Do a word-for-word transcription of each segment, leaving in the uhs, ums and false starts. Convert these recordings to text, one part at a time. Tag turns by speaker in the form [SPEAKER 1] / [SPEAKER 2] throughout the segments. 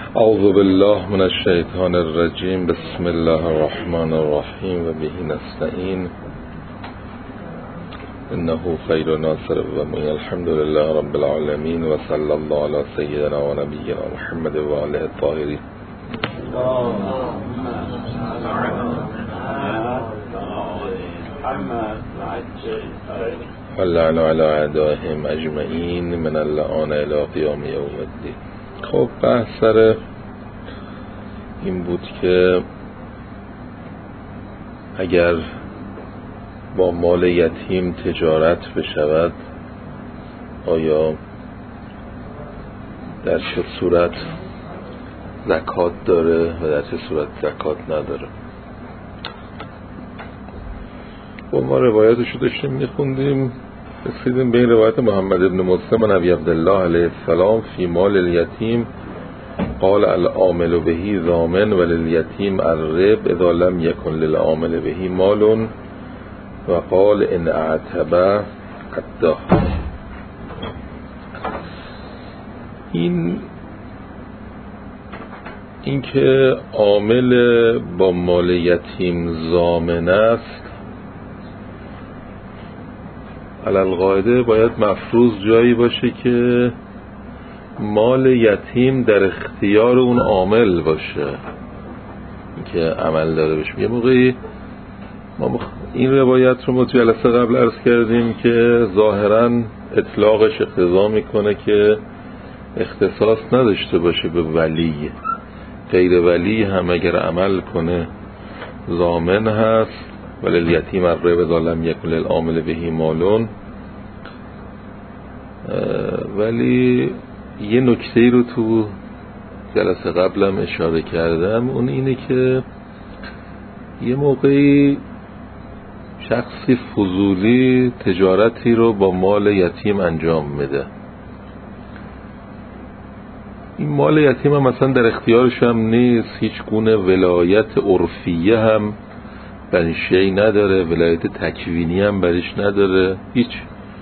[SPEAKER 1] اعوذ بالله من الشیطان الرجیم. بسم الله الرحمن الرحیم و به نستعین انه خیر ناصر و معین. الحمد لله رب العالمین و صلی الله علی سیدنا و نبینا محمد و آله الطاهرین. واللعن علی اعدائهم اجمعین من اللعان الی قیام یوم الدین. خب بحث سر این بود که اگر با مال یتیم تجارت بشود آیا در چه صورت زکات داره و در چه صورت زکات نداره. با ما روایتشو داشتیم میخوندیم، رسیدیم به این روایت محمد ابن مسلم و ابی عبدالله علیه السلام فی مال الیتیم قال العامل بهی ضامن وللیتیم الرب اذا لم یکن للعامل بهی مال و قال ان اعتبه اده. این اینکه عامل با مال یتیم ضامن است، علالقاعده باید مفروض جایی باشه که مال یتیم در اختیار اون عامل باشه که عمل داره بشه. یه موقعی ما این روایت رو ما جلسه قبل عرض کردیم که ظاهراً اطلاقش اقتضا میکنه که اختصاص نداشته باشه به ولی، غیر ولی هم اگر عمل کنه ضامن هست. ولی الیتیم الرب اذا لم یکن للعامل بهی مال. ولی یه نکته رو تو جلسه قبلم اشاره کردم، اون اینه که یه موقعی شخصی فضولی تجارتی رو با مال یتیم انجام میده. این مال یتیم هم مثلا در اختیارش هم نیست، هیچ گونه ولایت عرفیه هم برای شیء نداره، ولایت تکوینی هم برش نداره، هیچ.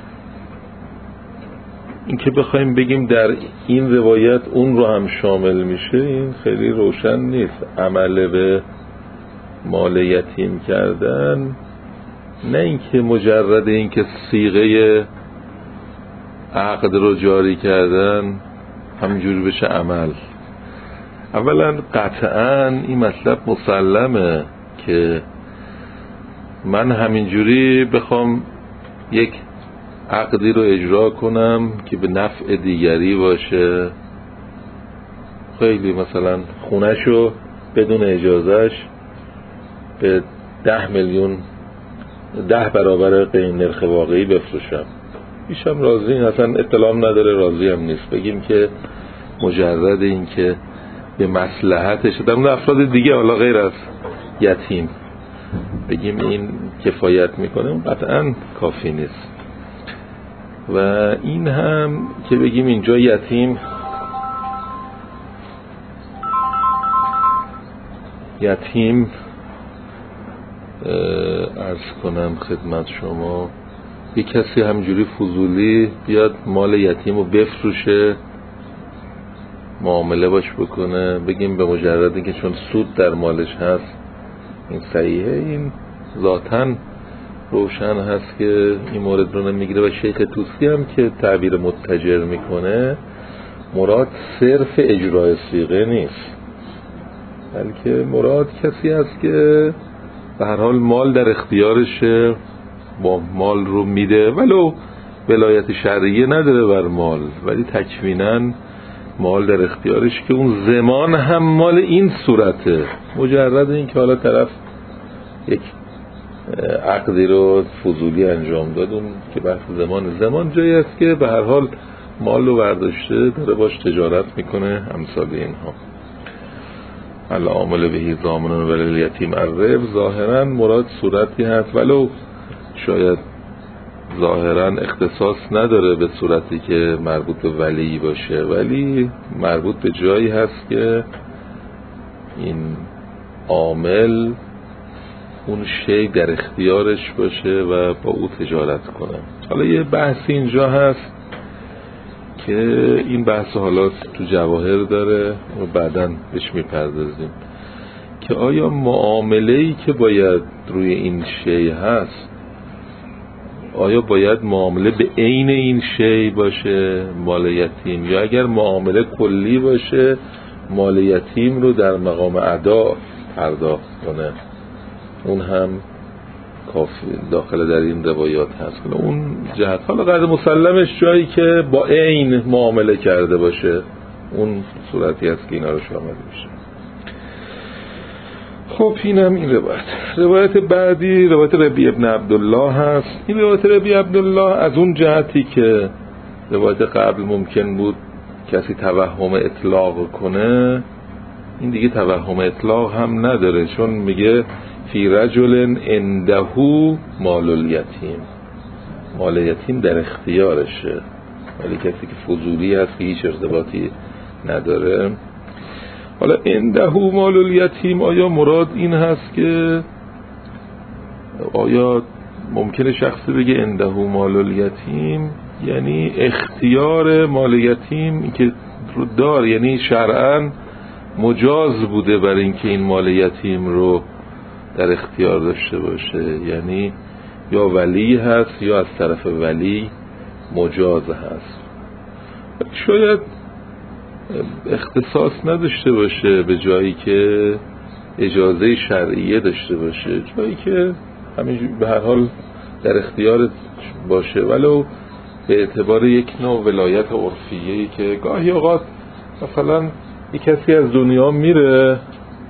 [SPEAKER 1] این که بخوایم بگیم در این روایت اون رو هم شامل میشه، این خیلی روشن نیست. عمل به مال یتیم کردن، نه اینکه مجرد اینکه صیغه عقد رو جاری کردن همینجوری بشه عمل. اولا قطعا این مطلب مسلمه که من همینجوری بخوام یک عقدی رو اجرا کنم که به نفع دیگری باشه، خیلی مثلا خونهشو بدون اجازهش به ده میلیون ده برابر قیمت نرخ واقعی بفروشم، ایشم راضی اصلا اطلاع نداره، راضی هم نیست. بگیم که مجرد این که به مصلحتش در اون افراد دیگه حالا غیر از یتیم بگیم این کفایت میکنه، اون قطعا کافی نیست. و این هم که بگیم اینجا یتیم یتیم عرض کنم خدمت شما، یک کسی همجوری فضولی بیاد مال یتیم رو بفروشه، معامله باش بکنه، بگیم به مجرد اینکه چون سود در مالش هست این صحیحه، این ذاتاً روشن هست که این مورد رو نمیگیره. و شیخ طوسی هم که تعبیر متجر میکنه، مراد صرف اجرای صیغه نیست، بلکه مراد کسی هست که به هر حال مال در اختیارشه، با مال رو میده، ولو ولایت شرعیه نداره بر مال، ولی تکویناً مال در اختیارش که اون زمان هم مال این صورته. مجرد این که حالا طرف یک عقدی رو فضولی انجام داد، اون که بحث زمان زمان جایی است که به هر حال مال رو برداشته داره باش تجارت میکنه، امثال اینها. العامل بهی ضامن ولیلیتیم الرب، ظاهرا مراد صورتی هست، ولو شاید ظاهرا اختصاص نداره به صورتی که مربوط به ولی باشه، ولی مربوط به جایی هست که این عامل اون شی در اختیارش باشه و با او تجارت کنه. حالا یه بحث اینجا هست که این بحث حالا تو جواهر داره و بعداً بهش میپردازیم که آیا معامله‌ای که باید روی این شی هست آیا باید معامله به عین این شی باشه مال یتیم، یا اگر معامله کلی باشه مال یتیم رو در مقام ادا پرداخت کنه، اون هم کافی داخل در این روایات هست کنه اون جهت. حالا قدر مسلمش جایی که با عین معامله کرده باشه اون صورتی هست که اینا رو شامل میشه. خب اینم این روایت. روایت بعدی روایت ربیع ابن عبدالله هست. این روایت ربیع عبدالله از اون جهتی که روایت قبل ممکن بود کسی توهم اطلاق کنه، این دیگه توهم اطلاق هم نداره، چون میگه فی رجل عنده مال الیتیم، مال یتیم در اختیارشه، ولی کسی که فضولی هست که هیچ ارتباطی نداره. حالا عنده مال الیتیم آیا مراد این هست که آیا ممکنه شخصی بگه عنده مال الیتیم یعنی اختیار مال یتیم که رو دار، یعنی شرعاً مجاز بوده برای اینکه این مال یتیم رو در اختیار داشته باشه، یعنی یا ولی هست یا از طرف ولی مجاز هست. شاید اختصاص نداشته باشه به جایی که اجازه شرعیه داشته باشه، جایی که همین به هر حال در اختیار باشه، ولو به اعتبار یک نوع ولایت عرفیه‌ای که گاهی اوقات مثلا یک کسی از دنیا میره،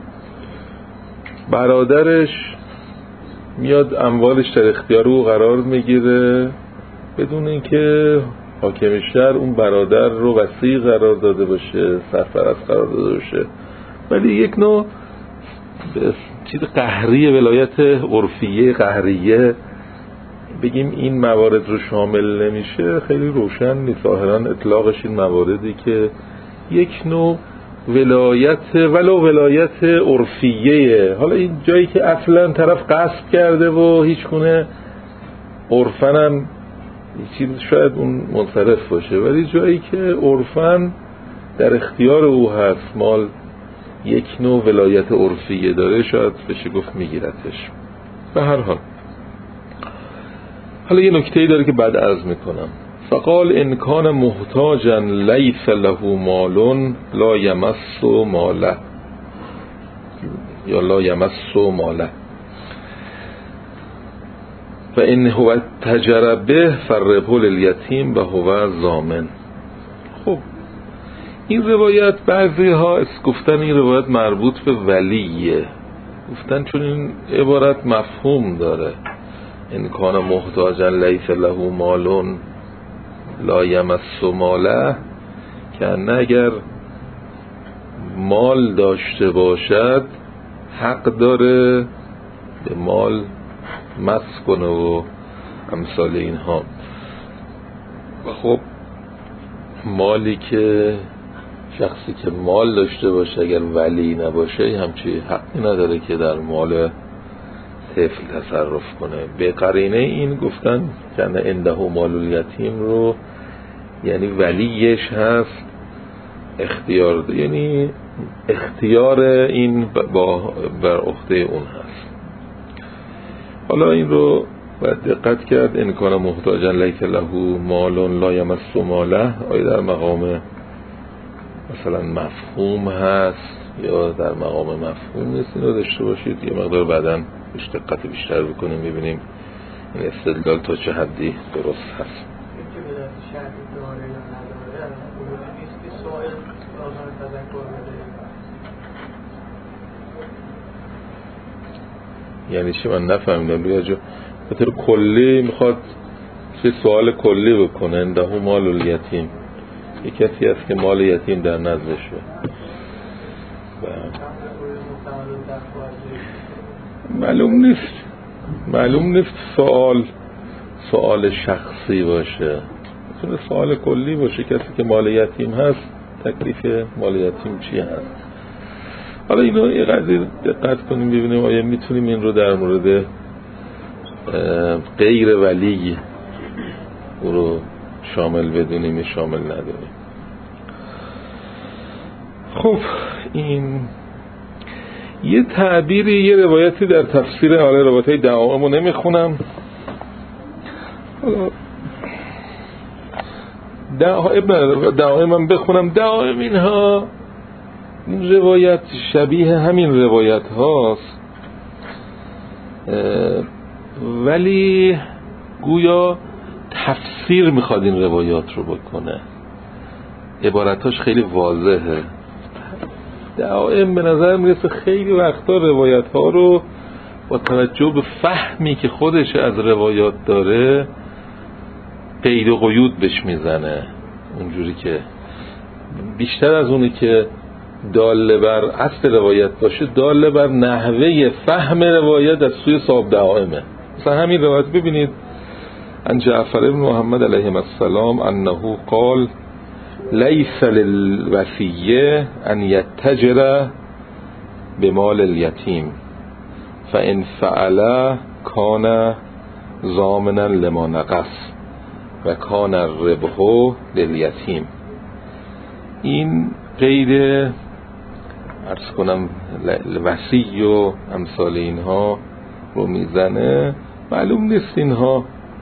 [SPEAKER 1] برادرش میاد اموالش در اختیار او قرار میگیره بدون اینکه حاکم شهر اون برادر رو وصی قرار داده باشه، سرپرست قرار داده باشه، ولی یک نوع چیز قهریه، ولایت عرفیه قهریه، بگیم این موارد رو شامل نمیشه، خیلی روشن نیست. ظاهراً اطلاقش این مواردی که یک نوع ولایت ولو ولایت عرفیه، حالا این جایی که اصلا طرف قصد کرده و هیچ گونه عرفن هم چیز شاید اون منصرف باشه، ولی جایی که عرفن در اختیار او هست، مال یک نوع ولایت عرفیه داره، شاید بشه گفت میگیرتش. به هر حال حالا یه نکته‌ای داره که بعد عرض میکنم. فقال ان کان محتاجا لیس له مال لا یمس ماله یا لا یمس ماله و ان هو تجربه فربه للیتیم و هو ضامن. خب این روایت بعضی ها گفتن این روایت مربوط به ولیه، گفتن چون این عبارت مفهوم داره، ان کان محتاجا لیس له مال لا یمس ماله، که نه اگر مال داشته باشد حق داره به مال مس کنه و امثال اینها. و خب مالی که شخصی که مال داشته باشه اگر ولی نباشه همچی حقی نداره که در مال طفل تصرف کنه. به قرینه این گفتن که عنده مال الیتیم رو یعنی ولیش هست اختیار، یعنی اختیار این با بر عهده اون هست. حالا این رو باید دقت کرد. ان کان محتاجا لیس له مال لا یمس ماله آیا در مقام مثلا مفهوم هست یا در مقام مفهوم نیست، این رو داشته باشید یه مقدار بعداً بهش دقت بیشتر بکنیم ببینیم این استدلال تا چه حدی درست هست. یعنی چی؟ من نفهمیدم. بیا جو به طور کلی میخواد چه سوال کلی بکنه. عنده مال الیتیم، یک کسی هست که مال یتیم در نزدشه، معلوم نیست معلوم نیست سوال سوال شخصی باشه، میتونه سوال کلی باشه. کسی که مال یتیم هست تکلیف مال یتیم چی هست؟ حالا اینو یه قضیه دقت کنیم ببینیم آیا میتونیم این رو در مورد غیر ولی او رو شامل بدونیم شامل ندونیم. خب این یه تعبیری، یه روایتی در تفسیر حالا روایت‌های دعائم رو نمیخونم، دعائم هم بخونم. دعائم اینها این روایت شبیه همین روایت هاست، ولی گویا تفسیر میخواد این روایات رو بکنه، عبارتاش خیلی واضحه. دائم به نظر میرسه خیلی وقتا روایت ها رو با توجه به فهمی که خودش از روایات داره قید و قیود بهش میزنه، اونجوری که بیشتر از اونی که داله بر اصل روایت باشه داله بر نحوه فهم روایت از سوی صاحب دائمه. مثلا همین روایت ببینید، عن جعفر بن محمد علیه السلام انه قال لیس للوصیه ان یتجر بمال الیتیم فان فعل کان ضامنا لما نقص و کان الربح للیتیم. این قید عرض کنم وصی و امثال اینها رو میزنه. معلوم نیست اینها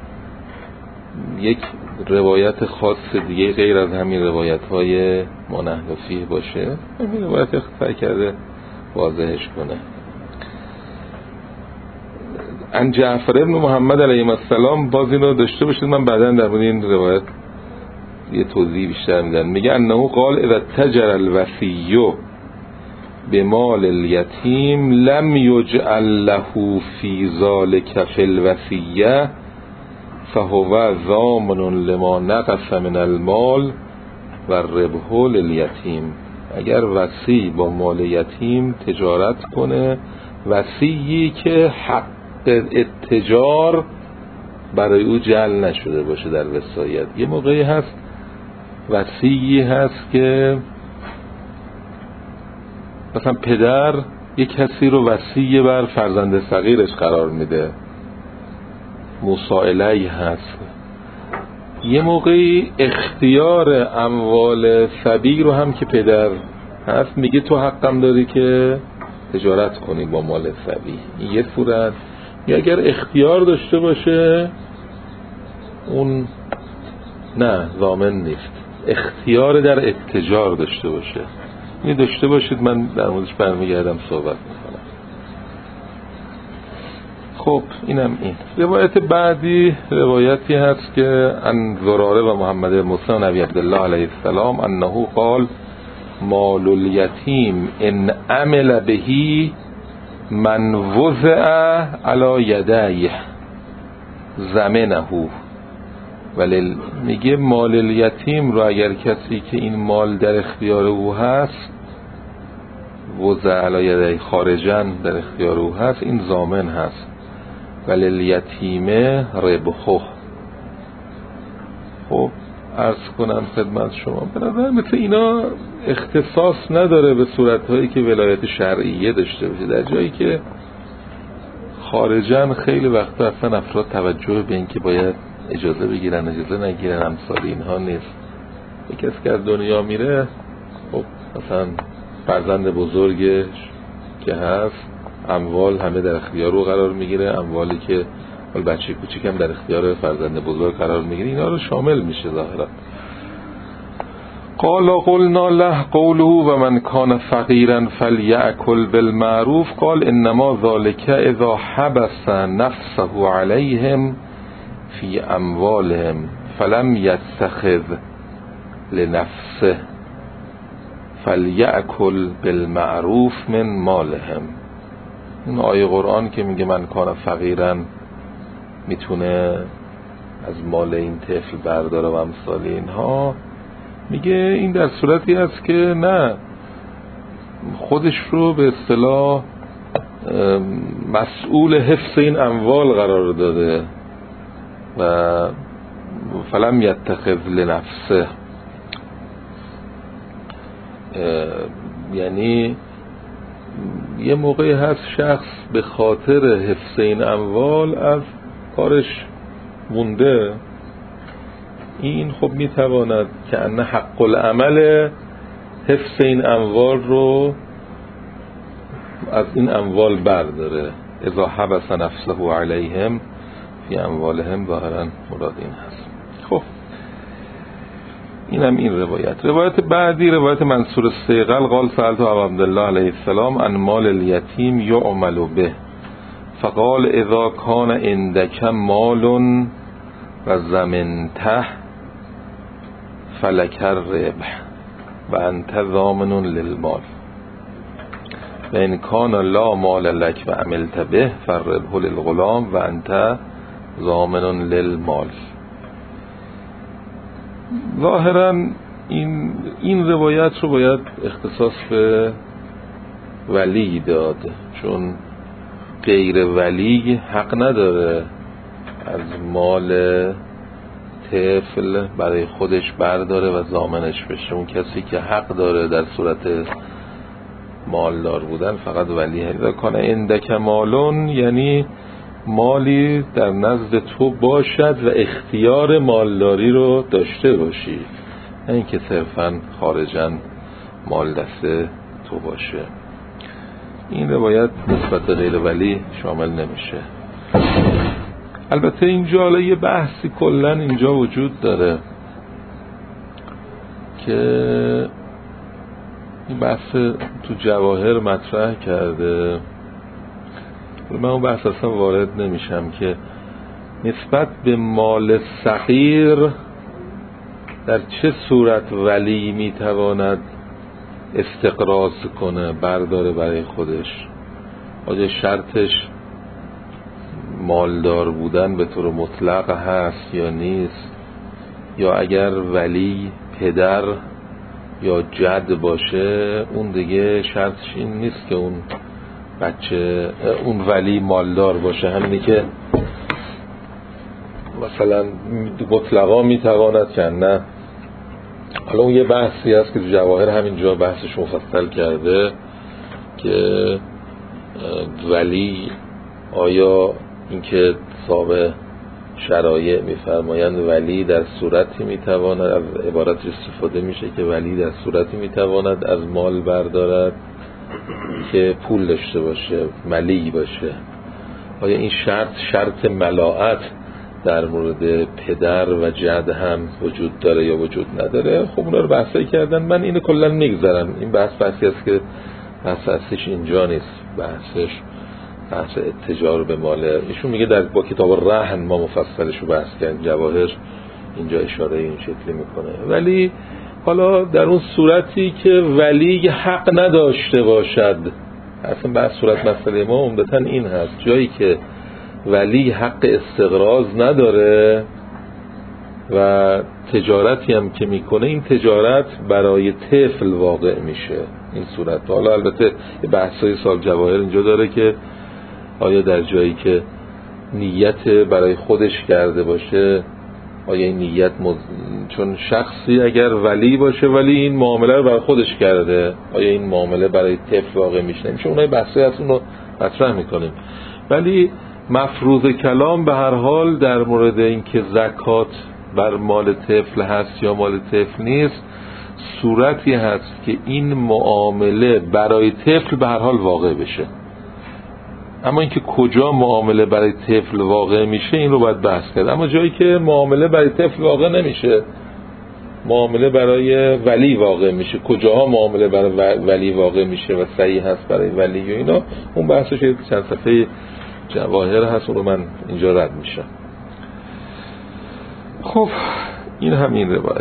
[SPEAKER 1] یک روایت خاص دیگه غیر از همین روایت های مانحو فیه باشه. همین روایت اختصار کرده واضحش کنه. عن جعفر بن محمد علیه السلام، باز اینو داشته باشید، من بعدا در مورد این روایت یه توضیح بیشتر میدن. میگه انه قال اذا تجر الوصی بمال الیتیم لم یجعل له فی ذلک فی الوصیه فهو ضامن لما نقص من المال و الربح للیتیم. اگر وصی با مال یتیم تجارت کنه، وصیی که حق اتجار برای او جعل نشده باشه در وصایت. یه موقعی هست وصیی هست که مثلا پدر یک کسی رو وصی بر فرزند صغیرش قرار میده، مسائله هست. یه موقعی اختیار اموال صبی رو هم که پدر هست میگه تو حقم داری که تجارت کنی با مال صبی. این یه صورت. یا اگر اختیار داشته باشه اون نه ضامن نیست، اختیار در اتجار داشته باشه. این داشته باشید، من در موردش برمیگردم صحبت میکنم. خب اینم این روایت بعدی روایتی هست که عن زراره و محمد مسلم نبی عبدالله علیه السلام انه قال مال الیتیم ان عمل بهی من وضع علی یدیه زمنه. ولی میگه مال الیتیم رو اگر کسی که این مال در اختیار او هست، وضع علی یدیه خارجن در اختیار او هست، این ضامن هست. ولی الیتیمه ربحه. خب عرض کنم خدمت شما، به نظر مثل اینا اختصاص نداره به صورتهایی که ولایت شرعیه داشته باشه. در جایی که خارجن خیلی وقتا اصلا افراد توجه به این که باید اجازه بگیرن اجازه نگیرن امثال اینها نیست. یک کسی که از دنیا میره، خب مثلا فرزند بزرگش که هست، اموال همه در اختیار رو قرار میگیره، اموالی که بچه کوچیک هم در اختیار فرزند بزرگ قرار میگیره، اینا رو شامل میشه ظاهرا. قال قلنا له قوله و من کان فقیرا فلیأکل بالمعروف قال انما ذلك اذا حبس نفسه علیهم فی اموالهم فلم یتخذ لنفسه فلیأکل بالمعروف من مالهم. این آیه قرآن که میگه من کان فقیرا میتونه از مال این طفل برداره و امثال اینها، میگه این در صورتی هست که نه، خودش رو به اصطلاح مسئول حفظ این اموال قرار داده و فلم یتخذ لنفسه، یعنی یه موقعی هست شخص به خاطر حفظ این اموال از کارش مونده این خب میتواند که ان حق العمل حفظ این اموال رو از این اموال برداره. اذا حبس نفسه علیهم فی اموالهم، ظاهرا مراد این هست. خب اینم این روایت. روایت بعدی روایت منصور الصیقل قال سألت ابا عبدالله علیه السلام عن مال الیتیم یعمل به فقال اذا کان عندک مال و زمنته فلک الربح و انت ضامن للمال و ان کان لا مال لک و عملت به فالربح للغلام و انت ضامن للمال. ظاهرا این این روایت رو باید اختصاص به ولی داد، چون غیر ولی حق نداره از مال طفل برای خودش برداره و ضامنش بشه. اون کسی که حق داره در صورت مالدار بودن فقط ولیه. اذا کان عندک مالون یعنی مالی در نزد تو باشد و اختیار مالداری رو داشته باشی، نه اینکه صرفا خارجاً مال دست تو باشه. این روایت نسبت به غیر ولی شامل نمیشه. البته اینجا حالا یه بحثی کلن اینجا وجود داره که این بحث تو جواهر مطرح کرده، من اون بحث اصلا وارد نمیشم که نسبت به مال صغیر در چه صورت ولی میتواند استقراض کنه، برداره برای خودش. آیا شرطش مالدار بودن به طور مطلق هست یا نیست، یا اگر ولی پدر یا جد باشه اون دیگه شرطش این نیست که اون بچه اون ولی مالدار باشه، همینی که مثلا مطلقا میتواند که نه. حالا اون یه بحثی هست که جواهر همینجا بحثش مفصل کرده که ولی آیا اینکه صاحب شرایع میفرمایند ولی در صورتی میتواند، از عبارت استفاده میشه که ولی در صورتی میتواند از مال بردارد که پول داشته باشه، ملی باشه. آیا این شرط شرط ملاعت در مورد پدر و جد هم وجود داره یا وجود نداره؟ خب اونا رو بحثایی کردن، من اینو کلا میگذارم. این بحث بحثی است که بحث اصلیش اینجا نیست، بحثش بحث اتجار به ماله. ایشون میگه در با کتاب رهن ما مفصلش رو بحث کردیم، جواهر اینجا اشاره این شکلی میکنه. ولی حالا در اون صورتی که ولی حق نداشته باشد، اصلا بحث صورت مسئله ما عمدتاً این هست، جایی که ولی حق استقراض نداره و تجارتی هم که میکنه این تجارت برای طفل واقع میشه این صورت. حالا البته بحثای سال جواهر اینجا داره که آیا در جایی که نیت برای خودش کرده باشه، آیا این نیت مز... چون شخصی اگر ولی باشه ولی این معامله رو برای خودش کرده، آیا این معامله برای طفل واقع میشه؟ میشه اونای بحثی هست، اون رو مطرح میکنیم. ولی مفروض کلام به هر حال در مورد اینکه زکات بر مال طفل هست یا مال طفل نیست، صورتی هست که این معامله برای طفل به هر حال واقع بشه. اما اینکه کجا معامله برای طفل واقع میشه این رو باید بحث کرد. اما جایی که معامله برای طفل واقع نمیشه، معامله برای ولی واقع میشه، کجاها معامله برای ولی واقع میشه و صحیح هست برای ولی و اینا، اون بحثش چند صفحه جواهر هست، اون رو من اینجا رد میشم. خب این همین روایت.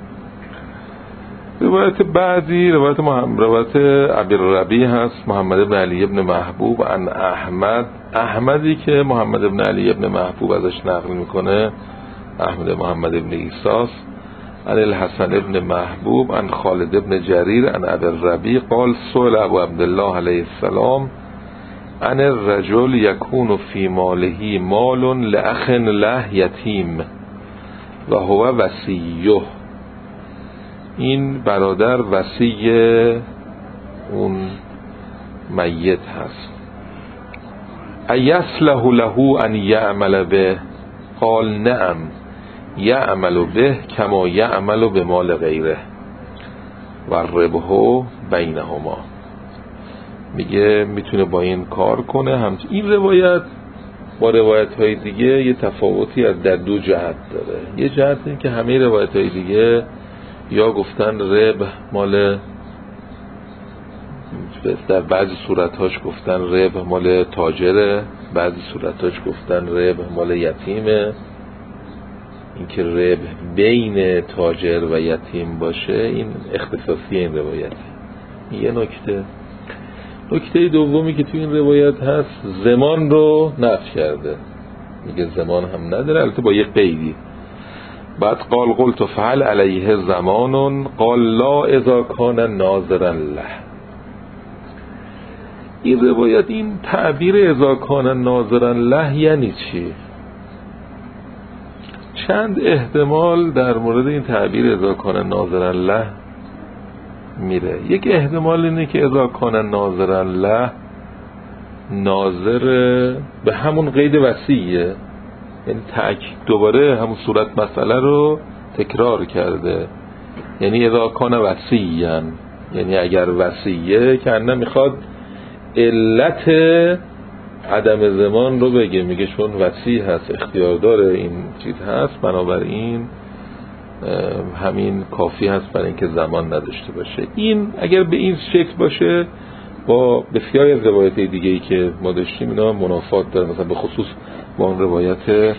[SPEAKER 1] روایت بعدی روایت محمد روایت ابی الربیع هست، محمد بن علی ابن محبوب عن احمد. احمدی که محمد بن علی ابن محبوب ازش نقل میکنه احمد محمد ابن ایساس، عن الحسن ابن محبوب عن خالد ابن جریر عن ابی الربیع قال سئل ابو عبدالله علیه السلام عن الرجل یکون فی ماله مال لأخ له یتیم و هو وصیه. این برادر وصی اون میت هست. ایصلح له ان یعمل به؟ قال نعم یعمل به کما یعمل به مال غیره و ربح بینهما. میگه میتونه با این کار کنه. هم این روایت با روایت های دیگه یه تفاوتی از در دو جهت داره. یه جهت این که همه روایت های دیگه یا گفتن ربح مال، در بعضی صورتهاش گفتن ربح مال تاجره، بعضی صورتهاش گفتن ربح مال یتیمه. این که ربح بین تاجر و یتیم باشه این اختصاصی این روایت. یه نکته نکته دومی که تو این روایت هست، زمان رو نفی کرده، میگه زمان هم نداره، البته با یه قیدی. بعد قال قلت فعل علیه زمان قال لا اذا کان ناظرا له. این روایت این تعبیر اذا کان ناظرا له یعنی چی؟ چند احتمال در مورد این تعبیر اذا کان ناظرا له میره. یک احتمال اینه که اذا کان ناظرا له ناظر به همون قید وصیه، یعنی تأکید دوباره همون صورت مسئله رو تکرار کرده. یعنی اذا کان وصیاً، یعنی اگر وصیه که انه میخواد علت عدم زمان رو بگه، میگه چون وصیه هست اختیار داره این چیز هست، بنابراین همین کافی هست برای اینکه زمان نداشته باشه. این اگر به این شکل باشه با بسیاری از روایت دیگه‌ای که ما داشتیم اینا منافات داره. مثلا به خصوص با اون روایت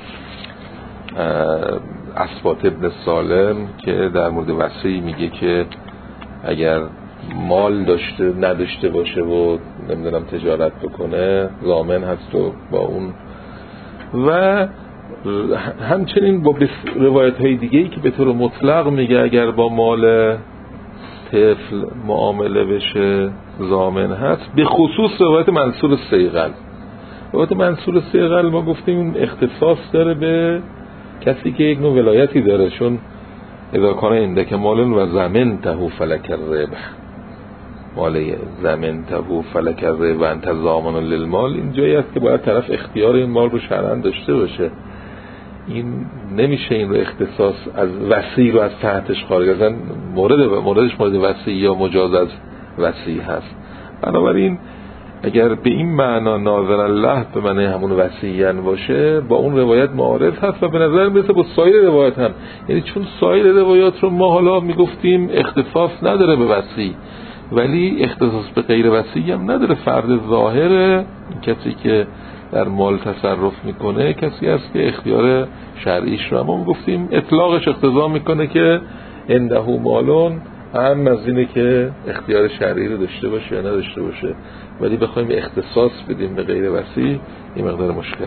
[SPEAKER 1] اثبات ابن سالم که در مورد وصی میگه که اگر مال داشته نداشته باشه و نمیدونم تجارت بکنه ضامن هست و با اون. و همچنین با روایت های دیگه‌ای که به طور مطلق میگه اگر با مال طفل معامله بشه ضامن هست، به خصوص روایت منصور سیغل. روایت منصور سیغل ما گفتیم اختصاص داره به کسی که یک نوع ولایتی داره، چون اذا کان عندک مال و ضمنته فلک الربح، مال ضمنته فلک الربح و انت ضامن للمال، این جایی است که باید طرف اختیار این مال رو شرعاً داشته باشه. این نمیشه این رو اختصاص از وصی رو از تحتش خارج، اصلا مورد موردش مورد وصی یا مجاز از وصی هست. بنابراین اگر به این معنا ناظر الله به معنی همون وصیان باشه با اون روایت معارض هست و به نظر میرسه با سایر روایت هم، یعنی چون سایر روایات رو ما حالا میگفتیم اختصاص نداره به وصی ولی اختصاص به غیر وصی هم نداره. فرد ظاهر کسی که در مال تصرف میکنه کسی است که اختیار شرعیش رو ما گفتیم اطلاقش اقتضا میکنه که عنده مالون هم از اینه که اختیار شرعی رو داشته باشه یا نداشته باشه، ولی بخوایم اختصاص بدیم به غیر وصی این مقدار مشکله.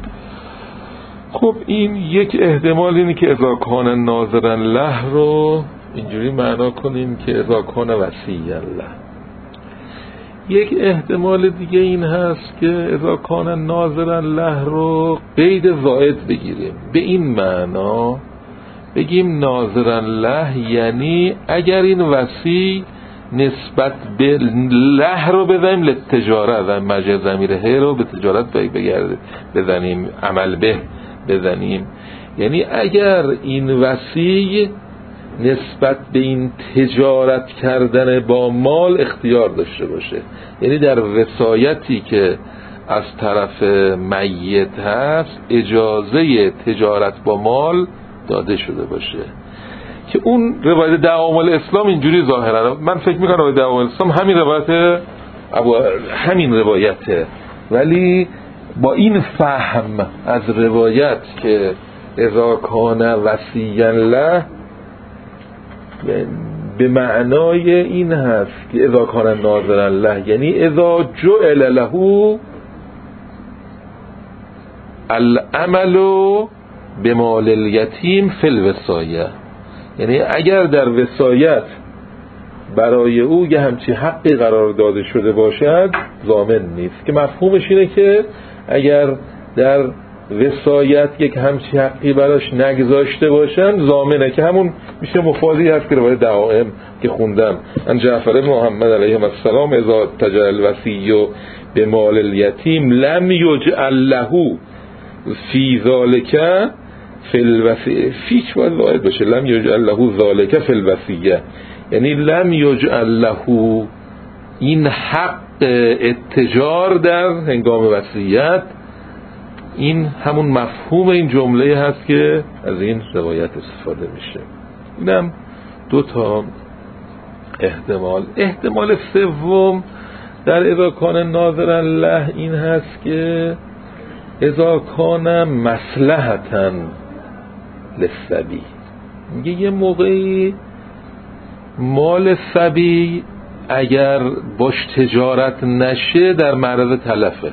[SPEAKER 1] خب این یک احتمال اینه که اذا کان ناظرا له رو اینجوری معنا کنیم که اذا کان وصیا له. یک احتمال دیگه این هست که اذا کان ناظرا له رو قید زائد بگیریم، به این معنا بگیم ناظرا له یعنی اگر این وصی نسبت به له رو بزنیم لتجارت و مرجع ضمیر ه رو به تجارت بگرده بزنیم، عمل به بزنیم، یعنی اگر این وصی نسبت به این تجارت کردن با مال اختیار داشته باشه، یعنی در وصایتی که از طرف میت هست اجازه تجارت با مال داده شده باشه، که اون روایت دعوامل اسلام اینجوری ظاهره. من فکر میکنم روایت دعوامل اسلام همین روایت همین روایته، ولی با این فهم از روایت که اذا کان وصیا له به معنای این هست که اذا کان ناظرا له یعنی اذا جعل له العمل بمال الیتیم فی الوصایه، یعنی اگر در وصایت برای او یه همچی حقی قرار داده شده باشد ضامن نیست، که مفهومش اینه که اگر در وصایت یک همچی حقی براش نگذاشته باشن ضامنه، که همون میشه مفادی هست که روایت دعائم که خوندم ان جعفر بن محمد علیه السلام اذا تجعل الوصی بمال الیتیم لم یجعل له فی ذلک فی الوصیه فیچ باید واحد باشه، لم یجعل له ذالک فی الوصیه، یعنی لم یجعل له این حق اتجار در هنگام وصیت. این همون مفهوم این جمله هست که از این روایت استفاده میشه. اینم دو تا احتمال. احتمال سوم در اذا کان ناظرا له این هست که اذا کان مصلحتاً للصبی، میگه یه موقعی مال صبی اگر باش تجارت نشه در معرض تلفه.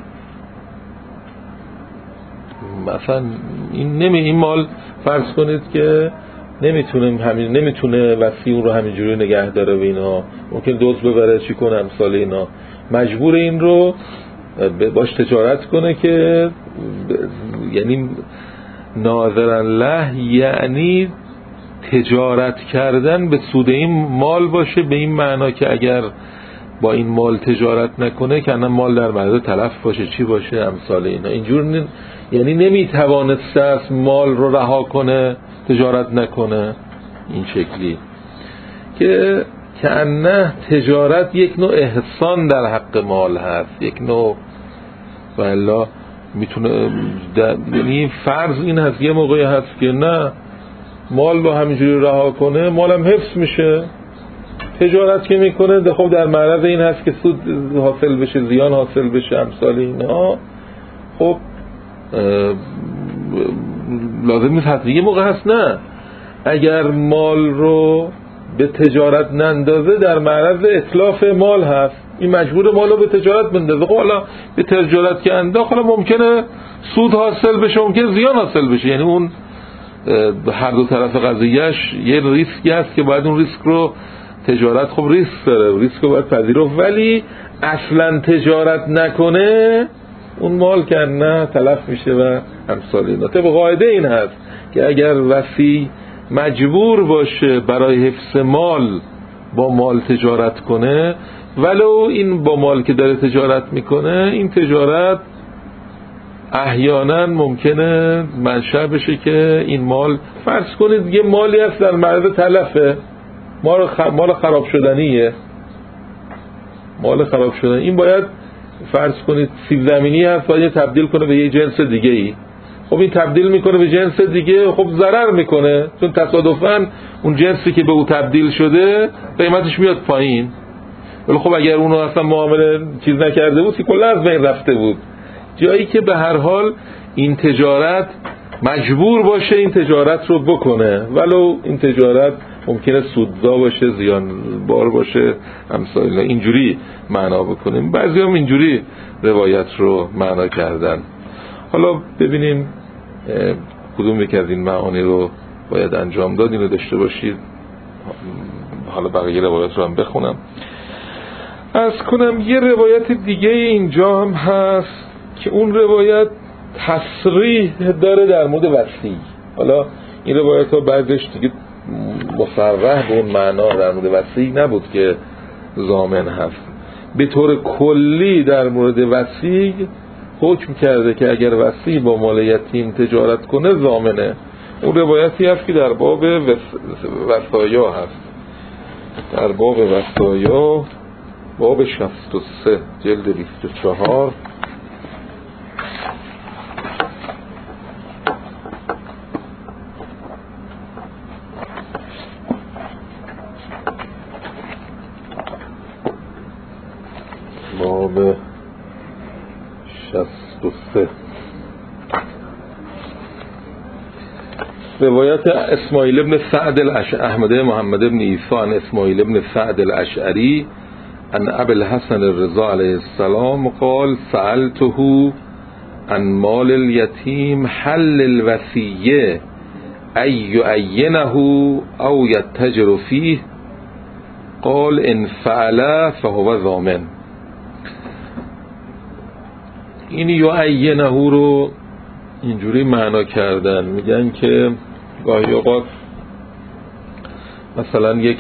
[SPEAKER 1] مثلا این نمی این مال فرض کنید که نمیتونه همین نمیتونه وصی اون رو همینجوری نگه داره و اینا، ممکن دزد ببره چی کنه امثال اینا، مجبور این رو باش تجارت کنه که یعنی ناظرا له یعنی تجارت کردن به سود این مال باشه، به این معنا که اگر با این مال تجارت نکنه که انا مال در معرض تلف باشه چی باشه امثال اینا. اینجور ن... یعنی نمیتوانسته است مال رو رها کنه تجارت نکنه این شکلی که کأنه تجارت یک نوع احسان در حق مال هست، یک نوع والا میتونه یعنی فرض این هست یه موقعی هست که نه مال رو همینجوری رها کنه مالم حفظ میشه، تجارت که میکنه خب در معرض این هست که سود حاصل بشه زیان حاصل بشه امثال اینا. خب لازم نیست حتی یه موقع هست نه اگر مال رو به تجارت نندازه در معرض اتلاف مال هست، این مجبور مال رو به تجارت بندازه. خب حالا به تجارت که انداخت حالا ممکنه سود حاصل بشه ممکنه زیان حاصل بشه، یعنی اون هر دو طرف قضیهش یه ریسکی هست که باید اون ریسک رو تجارت خب ریسک داره ریسک رو باید پذیرفت، ولی اصلا تجارت نکنه اون مال که نه تلف میشه و امثال اینا. طبق قاعده این هست که اگر وصی مجبور باشه برای حفظ مال با مال تجارت کنه ولو این با مال که داره تجارت میکنه این تجارت احیانا ممکنه منشأ بشه که این مال فرض کنید یه مالی هست در معرض تلفه، مال خ... مال خراب شدنیه، مال خراب شدن این باید فرض کنید سیب زمینی هست باید تبدیل کنه به یه جنس دیگه ای. خب این تبدیل میکنه به جنس دیگه خب ضرر میکنه چون تصادفاً اون جنسی که به او تبدیل شده قیمتش میاد پایین، ولی خب اگر اونو اصلا معامله چیز نکرده بود که کلا از بین رفته بود. جایی که به هر حال این تجارت مجبور باشه این تجارت رو بکنه ولو این تجارت ممکنه سودزا باشه زیان بار باشه امثال اینجوری معنا بکنیم. بعضی هم اینجوری روایت رو معنا کردن. حالا ببینیم کدوم یک از این معانی رو باید انجام داد، این رو داشته باشید. حالا بقیه روایت رو هم بخونم. از کنم یه روایت دیگه اینجا هم هست که اون روایت تصریح داره در مورد وصی. حالا این روایت ها بعدش دیگه مصرح به اون معنا در مورد وصی نبود که ضامن هست، به طور کلی در مورد وصی حکم کرده که اگر وصی با مال یتیم تجارت کنه ضامنه. اون روایتی هست که در باب وصایا هست، در باب وصایا باب شصت و سه جلد بیست و چهار باب شصت و سه روایت اسماعیل ابن سعد الاشعری احمد محمد ابن عیسی عن اسماعیل ابن سعد الاشعری عن ابي الحسن الرضا علیه السلام قال سألته عن مال اليتيم حل الوصية أن يعينه أو يتجر فيه قال إن فعل فهو ضامن. این یعینه رو اینجوری معنا کردن، میگن که گاهی اوقات مثلا یک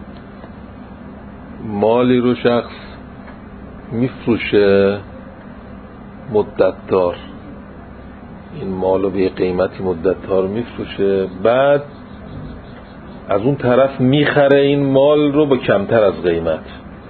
[SPEAKER 1] مالی رو شخص میفروشه مدت دار، این مال رو به قیمتی مدت ها رو میفروشه، بعد از اون طرف میخره این مال رو با کمتر از قیمت،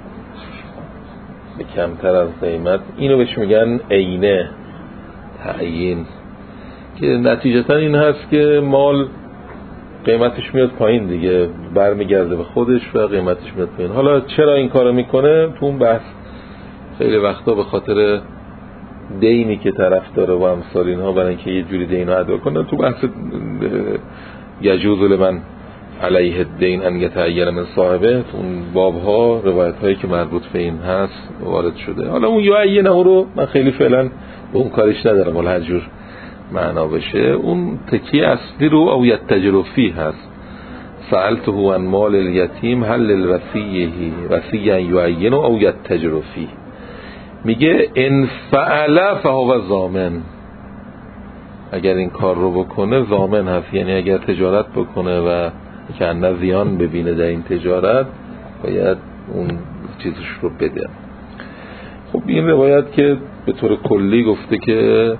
[SPEAKER 1] به کمتر از قیمت. اینو بهش میگن عینه، تعیین، که نتیجتا این هست که مال قیمتش میاد پایین دیگه، برمیگرده به خودش و قیمتش میاد پایین. حالا چرا این کارو میکنه؟ تو اون بحث خیلی وقتا به خاطر دینی که طرف داره و امثال اینها، برای اینکه یه جوری دین رو ادا کنه. تو بحث یجوز لمن علیه الدین ان یتعین من صاحبه، اون باب ها روایت هایی که مربوط به این هست وارد شده. حالا اون یعینه رو من خیلی فعلا به اون کارش ندارم، ولی هر جور معنا بشه. اون تکیه اصلی رو او یتجر فیه هست. سألته عن مال الیتیم هل للوصیه وصیا یعین او یتجر فیه. میگه ان فعل فهو ضامن، اگر این کار رو بکنه ضامن هست، یعنی اگر تجارت بکنه و که نه زیان ببینه در این تجارت، باید اون چیزش رو بده. خب این روایت که به طور کلی گفته که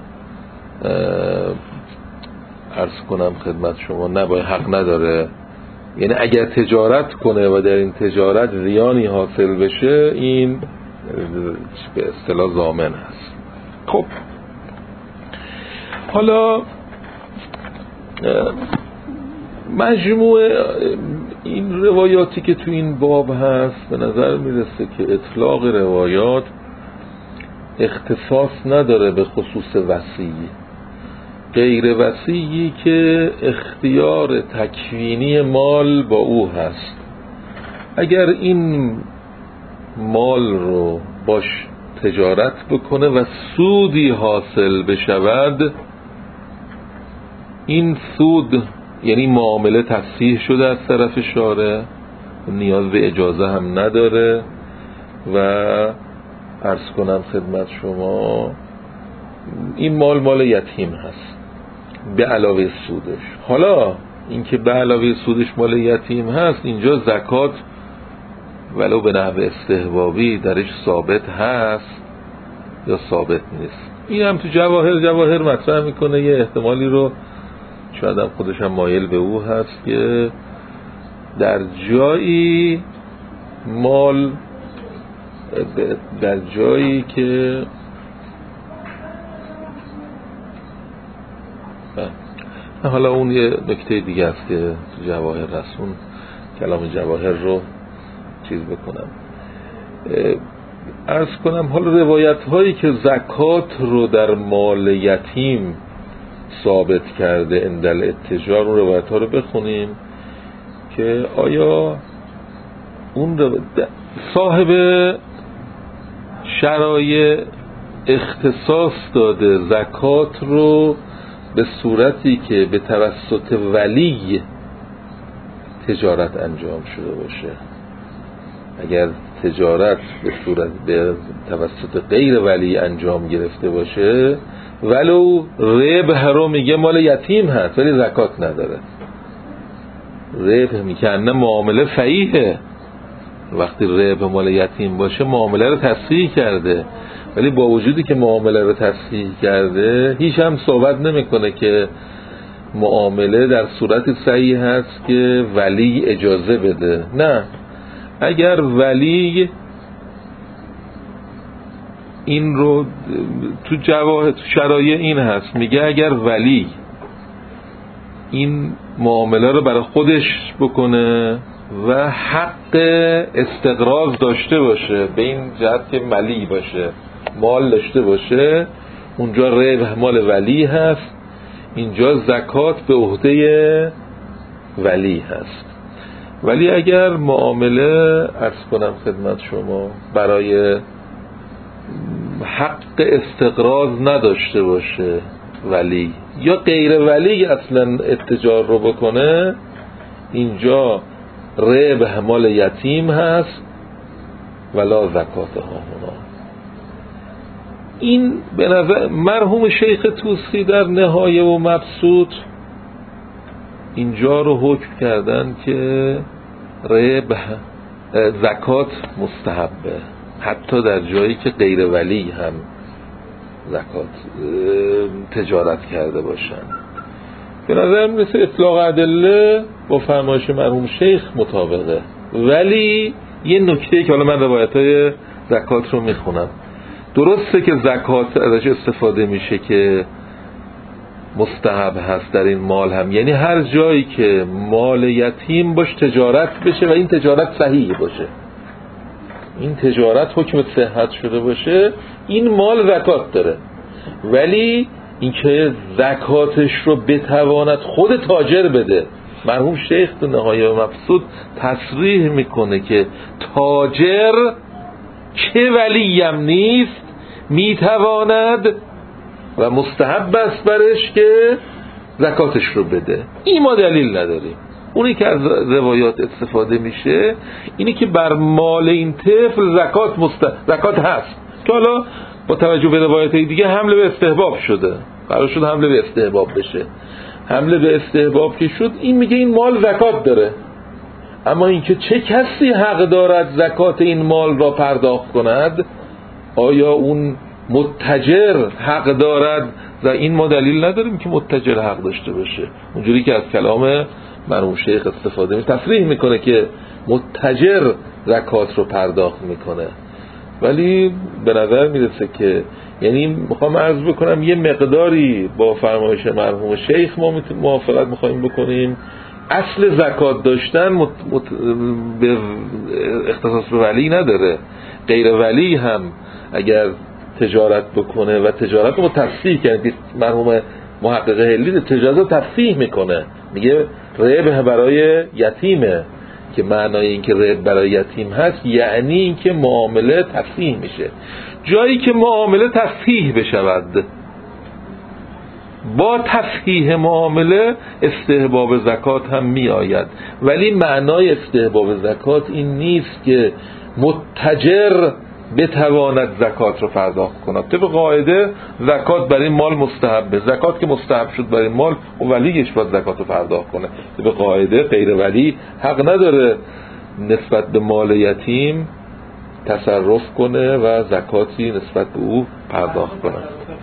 [SPEAKER 1] عرض کنم خدمت شما، نباید حق نداره، یعنی اگر تجارت کنه و در این تجارت زیانی حاصل بشه، این به اصطلاح ضامن هست. خب حالا مجموع این روایاتی که تو این باب هست، به نظر میرسه که اطلاق روایات اختصاص نداره به خصوص وصی. غیر وصیی که اختیار تکوینی مال با او هست، اگر این مال رو باش تجارت بکنه و سودی حاصل بشود، این سود یعنی معامله تصحیح شده از طرف شارع، نیاز به اجازه هم نداره و عرض کنم خدمت شما این مال مال یتیم هست به علاوه سودش. حالا اینکه به علاوه سودش مال یتیم هست، اینجا زکات ولو به نحو استحبابی درش ثابت هست یا ثابت نیست. این هم تو جواهر جواهر مطرح میکنه یه احتمالی رو، شاید هم خودش هم مایل به او هست، که در جایی مال در جایی که حالا اون یه نکته دیگه است که تو جواهر هست، اون کلام جواهر رو چیز بکنم عرض کنم. حالا روایت هایی که زکات رو در مال یتیم ثابت کرده اندل اتجار، اون روایت ها رو بخونیم که آیا اون صاحب شرایع اختصاص داده زکات رو به صورتی که به توسط ولی تجارت انجام شده باشه. اگر تجارت به صورت به توسط غیر ولی انجام گرفته باشه، ولو ربح رو میگه مال یتیم هست ولی زکات نداره، ربح میکنه معامله صحیحه. وقتی ربح مال یتیم باشه معامله رو تصحیح کرده، ولی با وجودی که معامله رو تصحیح کرده، هیچ هم صحبت نمیکنه که معامله در صورت صحیح هست که ولی اجازه بده. نه، اگر ولی این رو تو جواهر تو شرایع این هست، میگه اگر ولی این معامله رو برای خودش بکنه و حق استقراض داشته باشه، به این جهت که ملی باشه، مال داشته باشه، اونجا ربح مال ولی هست، اینجا زکات به عهده ولی هست. ولی اگر معامله عرض کنم خدمت شما برای حق استقراض نداشته باشه ولی، یا غیر ولی اصلا اتجار رو بکنه، اینجا ربح مال یتیم هست ولا زکات هامونا. این به نظر مرحوم شیخ طوسی در نهایه و مبسوط اینجا رو حکم کردن که ربح زکات مستحبه، حتی در جایی که غیر ولی هم زکات تجارت کرده باشن. به نظر میرسه اطلاق ادله با فرمایش مرحوم شیخ مطابقه. ولی یه نکته که حالا من روایت‌های زکات رو میخونم، درسته که زکات ازش استفاده میشه که مستحب هست در این مال هم، یعنی هر جایی که مال یتیم باش تجارت بشه و این تجارت صحیح باشه، این تجارت حکم صحت شده باشه، این مال زکات داره. ولی اینکه زکاتش رو بتواند خود تاجر بده، مرحوم شیخ تو نهایه مبسوط تصریح میکنه که تاجر چه ولیم نیست میتواند و مستحب است برش که زکاتش رو بده. این ما دلیل نداریم. اونی که از روایات استفاده میشه اینی که بر مال این طفل زکات مست... زکات هست، که حالا با توجه به روایات دیگه حمله به استحباب شده، قرار شد حمله به استحباب بشه. حمله به استحباب که شد، این میگه این مال زکات داره. اما اینکه چه کسی حق دارد زکات این مال را پرداخت کند، آیا اون متجر حق دارد؟ و این ما دلیل نداریم که متجر حق داشته باشه. اونجوری که از کلام مرحوم شیخ استفاده می تصریح میکنه که متجر زکات رو پرداخت میکنه. ولی به نظر میرسه که، یعنی میخوام عرض بکنم یه مقداری با فرمایش مرحوم شیخ ما موافقت میخوایم بکنیم. اصل زکات داشتن مت... مت... به اختصاص به ولی نداره. غیر ولی هم اگر تجارت بکنه و تجارت رو تصحیح کنه، مرحوم محقق هلی تجارت رو تصحیح میکنه، میگه ربح برای یتیمه، که معنای این که ربح برای یتیم هست یعنی این که معامله تصحیح میشه. جایی که معامله تصحیح بشود، با تصحیح معامله استحباب زکات هم می آید. ولی معنای استحباب زکات این نیست که متجر بتواند زکات رو پرداخت کند. طبق قاعده زکات برای مال مستحبه. زکات که مستحب شد برای مال، و ولیش باید زکات رو پرداخت کنه. طبق قاعده غیر ولی حق نداره نسبت به مال یتیم تصرف کنه و زکاتی نسبت به او پرداخت کنه.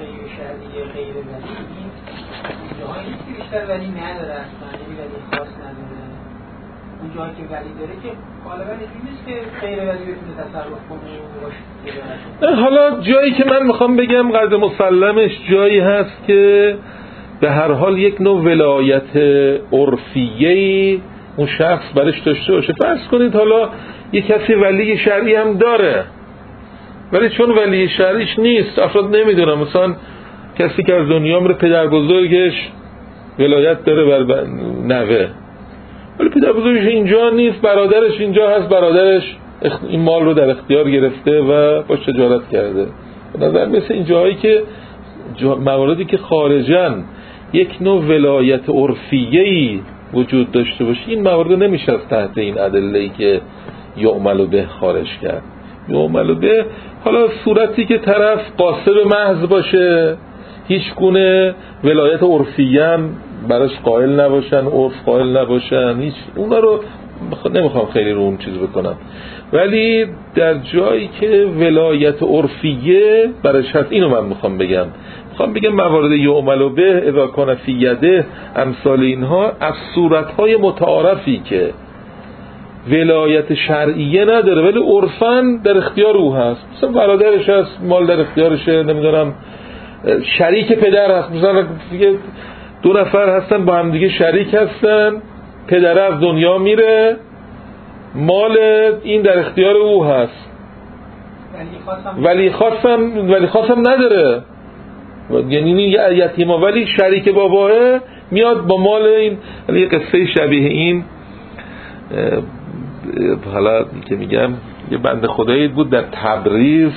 [SPEAKER 2] ولی نداره اصلا، یعنی ولی خاص نداره. اون جایی که ولی داره که غالبا اینجوری نیست که غیر ولی بتونه تصرف کنه.
[SPEAKER 1] حالا جایی که من میخوام بگم قرض مسلمش جایی هست که به هر حال یک نوع ولایت عرفیه‌ای اون شخص برش داشته باشه. فرض کنید حالا یک کسی ولی شرعی هم داره، ولی چون ولی شرعیش نیست، افراد نمیدونم، مثلا کسی که از دنیا میره پدر بزرگش ولایت داره بر نوه، ولی پدر بزرگش اینجا نیست، برادرش اینجا هست، برادرش این مال رو در اختیار گرفته و باش تجارت کرده. به نظر مثل این جاهایی که مواردی که خارجن یک نوع ولایت عرفیه‌ای وجود داشته باشه، این موارد نمیشه از تحت این ادله‌ای که یعمل به خارج کرد. یعمل به حالا صورتی که طرف قاصد محض باشه، هیچ گونه ولایت عرفیه هم براش قائل نباشن، عرف قائل نباشن، هیچ اونا رو نمیخوام خیلی رو اون چیز بکنم. ولی در جایی که ولایت عرفیه براش هست، اینو من میخوام بگم میخوام بگم موارد یعمل به اذا کان فی یده امثال اینها، از صورتهای متعارفی که ولایت شرعیه نداره ولی عرفاً در اختیار او هست، مثلا برادرش هست، مال در اختیارشه، نمیدونم شریک پدر هست، مثلا دو نفر هستن با هم دیگه شریک هستن، پدر از دنیا میره، مال این در اختیار او هست، ولی خاصم ولی خاصم نداره، یعنی یتیما، ولی شریک باباه میاد با مال این. یه قصه شبیه این حالا که میگم، یه بنده خدایی بود در تبریز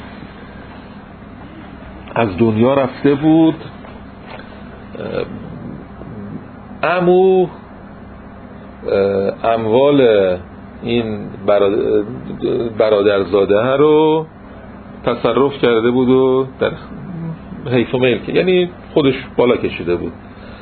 [SPEAKER 1] از دنیا رفته بود، عمو اموال این برادرزاده ها رو تصرف کرده بود و در حیف و میل، یعنی خودش بالا کشیده بود.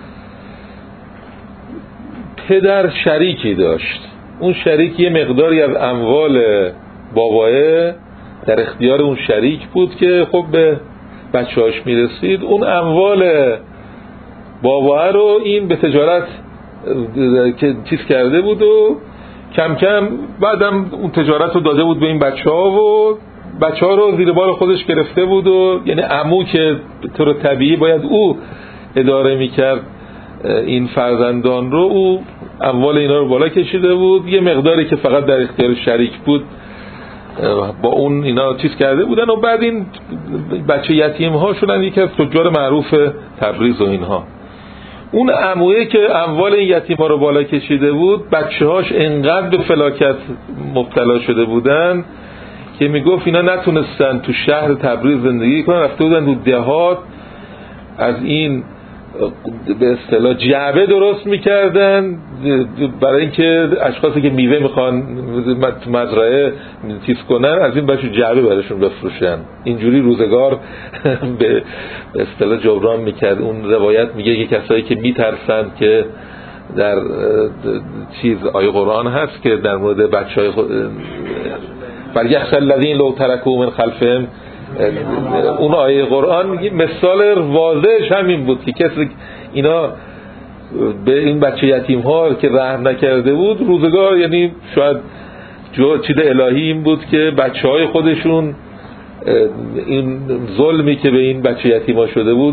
[SPEAKER 1] پدر شریکی داشت، اون شریک یه مقداری از اموال باباه در اختیار اون شریک بود که خب به بچه‌هاش میرسید، اون اموال بابا رو این به تجارت که چیز کرده بود و کم کم بعدم اون تجارت رو داده بود به این بچه‌ها و بچه‌ها رو زیر بال خودش گرفته بود و یعنی عمو که به طور طبیعی باید او اداره میکرد این فرزندان رو، او اموال اینا رو بالا کشیده بود، یه مقداری که فقط در اختیار شریک بود با اون اینا چیز کرده بودن و بعد این بچه یتیم ها شدن یکی از تجار معروف تبریز و اینها. اون عمویه که اموال این یتیم ها رو بالا کشیده بود، بچه هاش انقدر به فلاکت مبتلا شده بودن که میگفت اینا نتونستن تو شهر تبریز زندگی کنن، رفته بودن تو دهات از این به اصطلاح جعبه درست میکردن برای اینکه اشخاصی که میوه میخوان مزرعه چیز کنن از این بچه جعبه براشون بفروشن. اینجوری روزگار به اصطلاح جبران میکرد. اون روایت میگه که کسایی که میترسن که در چیز آیه قرآن هست که در مورد بچهای فلیخشی الذین لو ترکوا من خلفهم، اون آیه قرآن میگه مثال واضحش همین بود که کسی اینا به این بچه یتیم ها که رحم نکرده بود روزگار، یعنی شاید چیز الهی این بود که بچه های خودشون این ظلمی که به این بچه یتیم ها شده بود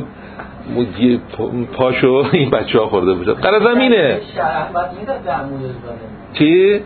[SPEAKER 1] پاشو این بچه ها خورده بود. قرار زمینه چی؟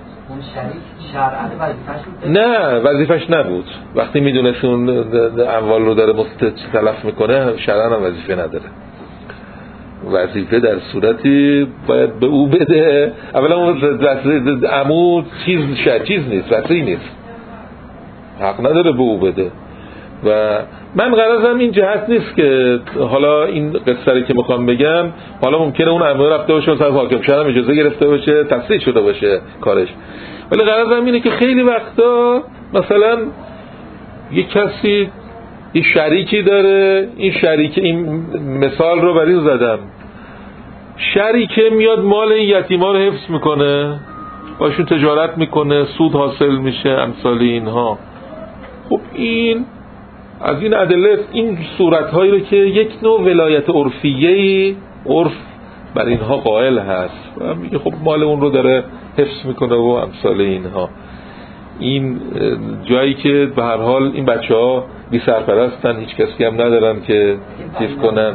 [SPEAKER 1] نه وظیفش نبود. وقتی میدونست اون اموال رو داره تلف میکنه شرعاً هم وظیفه نداره. وظیفه در صورتی باید به او بده. اولا اون عمو چیز شد چیز نیست، وصی نیست، حق نداره به او بده. و من غرضم این جهت نیست که حالا این قصه که میخوام بگم حالا ممکنه اون عمو رفته باشه مثلا حاکم شهر اجازه گرفته باشه تصدیق شده باشه کارش، ولی غرضم اینه که خیلی وقتا مثلا یک کسی یه شریکی داره، این شریک، این مثال رو برای زدم، شریکه میاد مال این یتیما رو حفظ میکنه، باشون تجارت میکنه، سود حاصل میشه، امثال اینها. خب این از این ادله این صورتهایی رو که یک نوع ولایت عرفیه‌ای عرف بر اینها قائل هست و میگه خب مال اون رو داره حفظ میکنه و امثال اینها. این جایی که به هر حال این بچه ها بی سرپرستن، هیچ کسی هم ندارن که چیز کنن.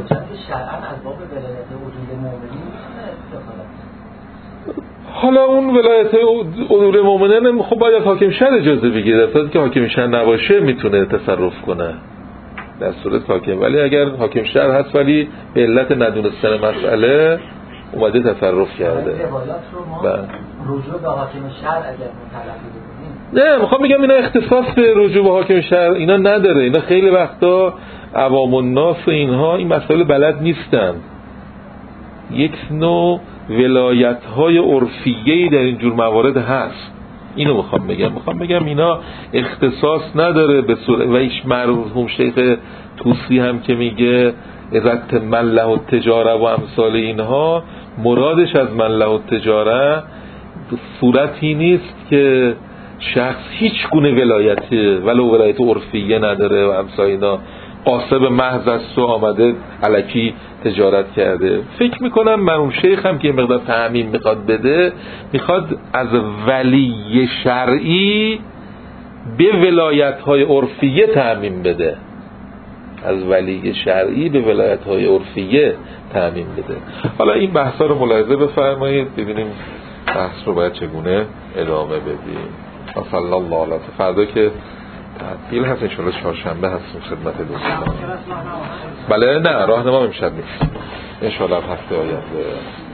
[SPEAKER 1] حالا اون ولایت امور مومنین خب باید حاکم شهر اجازه بگیره، تا که حاکم شهر نباشه میتونه تصرف کنه در صورت حاکم. ولی اگر حاکم شهر هست ولی به علت ندونستن مسئله اومده تصرف کرده،
[SPEAKER 2] رجوع به حاکم شهر اگر متلقی
[SPEAKER 1] نه میخوام بگم اینا اختصاص به رجوع به حاکم شهر اینا نداره. اینا خیلی وقتا عوام الناس و اینها این مسائل بلد نیستن. یک نوع ولایت های عرفیه‌ای در اینجور موارد هست. اینو میخوام بگم میخوام بگم اینا اختصاص نداره به صورت. و ایش مرحوم شیخ طوسی هم که میگه رت من له التجاره و امثال اینها، مرادش از من له التجاره صورتی نیست که شخص هیچ گونه ولایتی ولو ولایت عرفیه نداره و امثال اینا، قاصب محض است و آمده الکی تجارت کرده. فکر میکنم مرحوم شیخ هم که این مقدار تعمیم میخواد بده، میخواد از ولی شرعی به ولایت های عرفیه تعمیم بده، از ولی شرعی به ولایت های عرفیه تعمیم بده. حالا این بحثا رو ملاحظه بفرمایید ببینیم بحث رو باید چگونه ادامه بدیم. صلی الله علیه. فردا که تعطیل هست انشالله چهارشنبه هستیم خدمت دوستان. بله نه راهنما امشب نیست انشالله هفته آینده.